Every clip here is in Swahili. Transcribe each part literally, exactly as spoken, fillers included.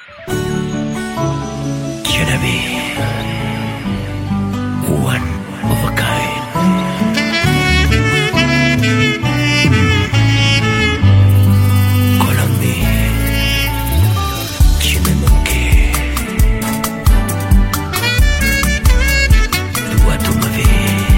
Janabi, one of a kind. Colombi, Chimemoke, Dua tu ma vie.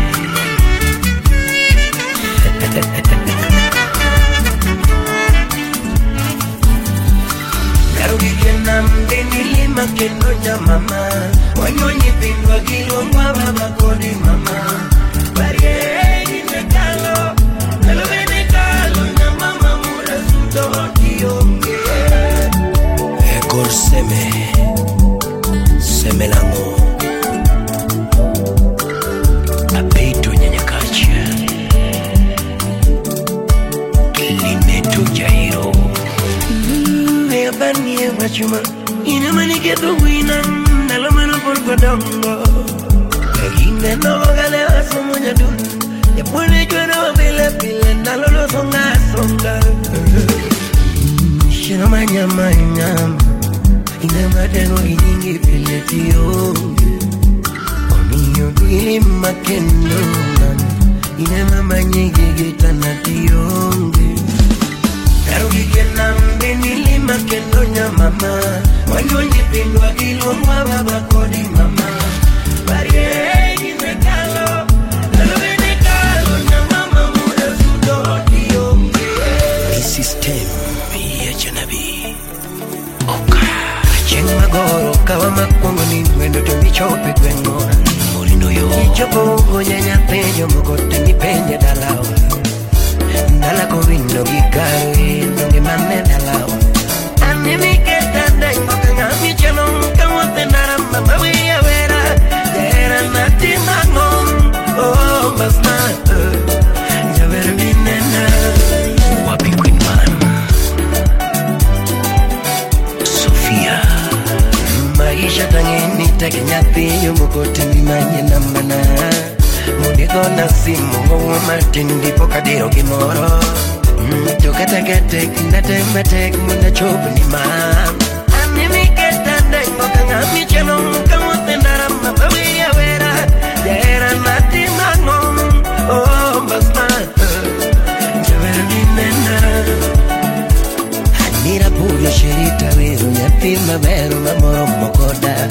Garugi kenam denili makendo nya mama, wanyonyi pindwa gilo mwa baba kodi mama. Barie ine kalo, kalo bene kalo nya mama mura suto kionge. Ekor seme, seme lango, apeito nyanya kacha, limeto jairo. Bani wachuma ina mani ke tu wina nalo mano por kodongo kaginde no gale asomo nyadu ya pone jwana bele bele nalo lo songa songa shino manya manya ina madeno iningi bele tio omiyo bili makendo ina mama nyege getana tionge Garugi kenam denili makendo nya mama, wanyonyi pindwa gilo mwa baba kodi mama. Barie ine kalo, kalo bene kalo nya mama muda sudo kionge. System ya Janabi. Oka chenga goro kawa makongo ni mwendo tumi chope kwengo. Morindo yo ichopo nyanya penyo mokote ni penye dalawa. Dala ko window gikari nge mame dalaw animi ketanda ngoka ngami chelong kamote naramba mawiya vera dera nati mangom oh basma javer binena wapi queen man Sofia maisha tangeni tekenyati yomokote ni manye nambana Muniko na simu Ngo matindi poka diro kimoro Tukata kete Kindate matek Munda chopu ni maa Animi ketanda Ngoka ngami chelo Kamote narama Bawiya wera Jera nati mangom Oh basma Jawera binena Hanira pula shirita Weru nyatima Veru mamoro mokoda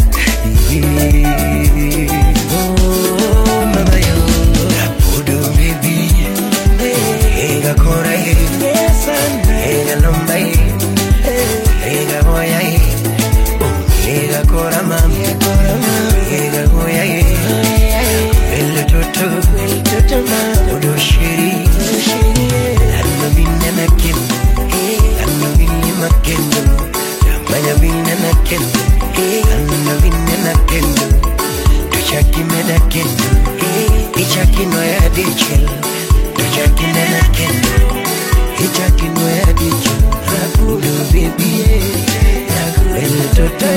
Oh mama yo Rapudu baby Ega kora Ega lomba Ega goya Ega kora mam Ega goya Vele toto Odo shiri Anno binne nakin Anno binne makendo Manya binne nakin Anno binne nakendo Tuchaki meda kendo Ichaki no ya dichel Tuchaki meda kendo Ichaki no ya dichel Rapudo baby Vele toto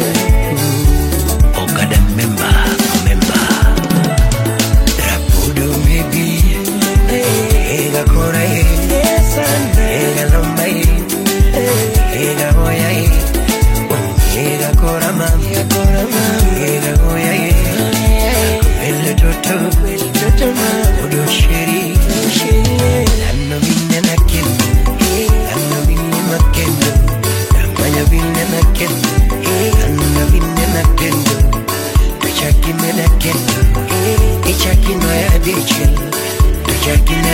Okada memba Memba Rapudo baby Ega kora Ega lomba Ega goya Ega kora mam Ega goya Vele toto Odo shiri Anno binne nakendo Anno binne makendo Manya binne nakendo Anno binne nakendo Tuchaki meda kendo Ichaki no ya dichel Tuchaki